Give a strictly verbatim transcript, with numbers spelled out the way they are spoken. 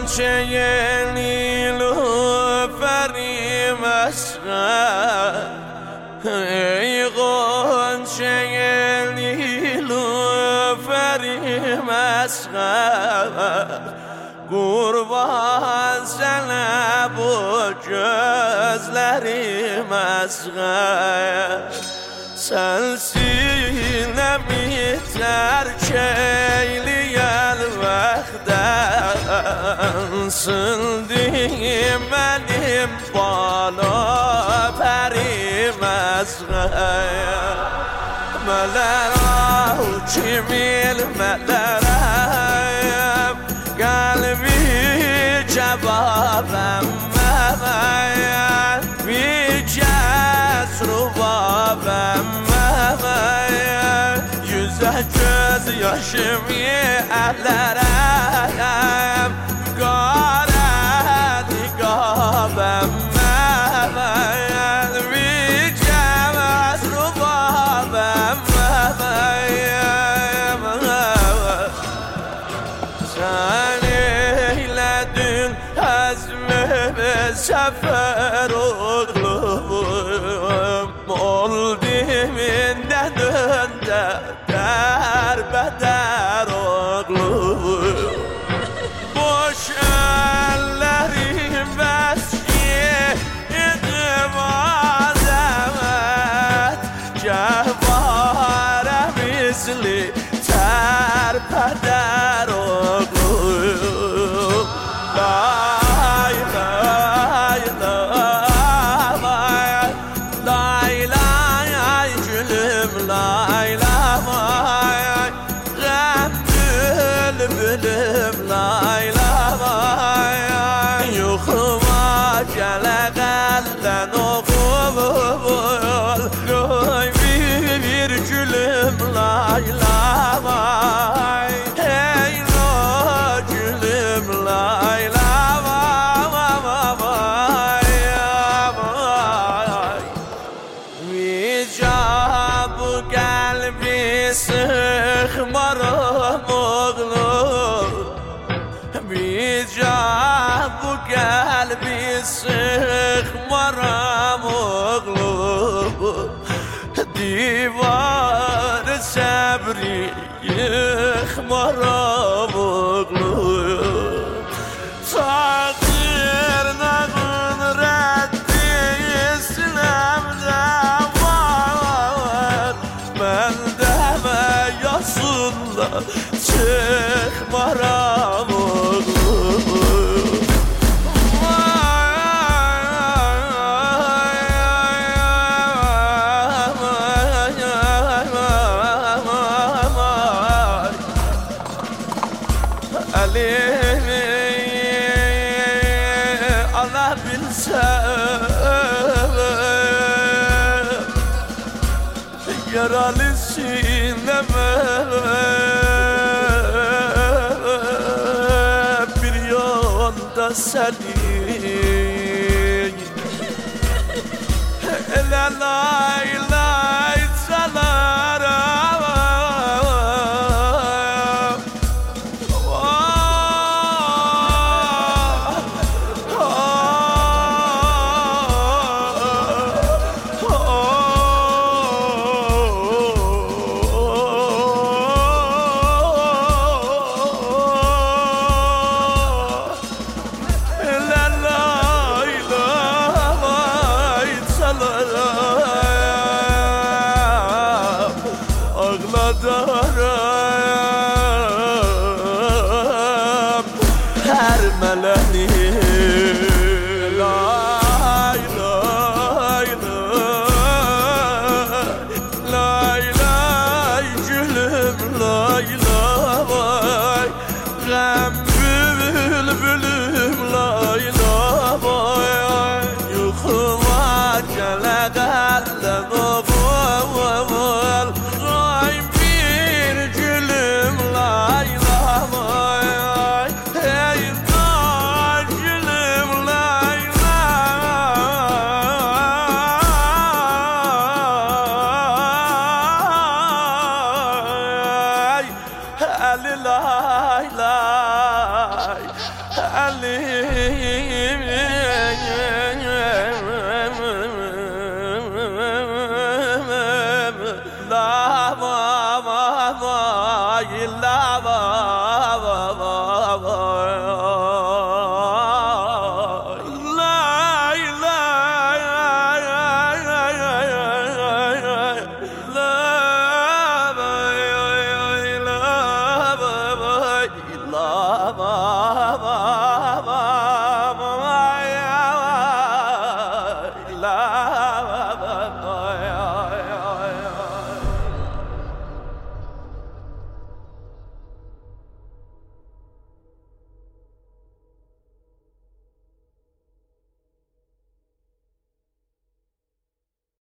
غنچه نیلوفری مسخر ای غنچه نیلوفری مسخر قربان sana bu gözlerim asgar sensin mi terk eyleyen vakten sındım benim bana perim asgar meler kimil meler kalbi cevabım memeyen bir kez rubabım memeyen yüze göz yaşımı ellerem kara nikabım memeyen bir kez rubabım memeyen sen eyledin hazmimi sefer oğlum oldu minden önde derbeder oğlum boş ellerim besyedim azamet cevare misli terpeder oğlum lay lay lay lay lay gülüm lay lay gam bülbülüm lay lay yuxuma gələ qəldən oğul qoy bir gülüm lay lay hey lo gülüm lay lay bu kalbi sıkmarım oğlum Bica bu kalbi sıkmarım oğlum Divar sabri yıkmarım oğlum Takdir nağın reddi İslam'da ben deme yasında çıkmaram oğlum Ali Allah bilsem yaralı sineme bir yanda senin la lay lay salarım ağladarım her meleni lay lay lay lay lay gülüm lay lay gam bülbülüm lay lay yuxuma gələ qəldən oğul lay lay Alim la va va va la va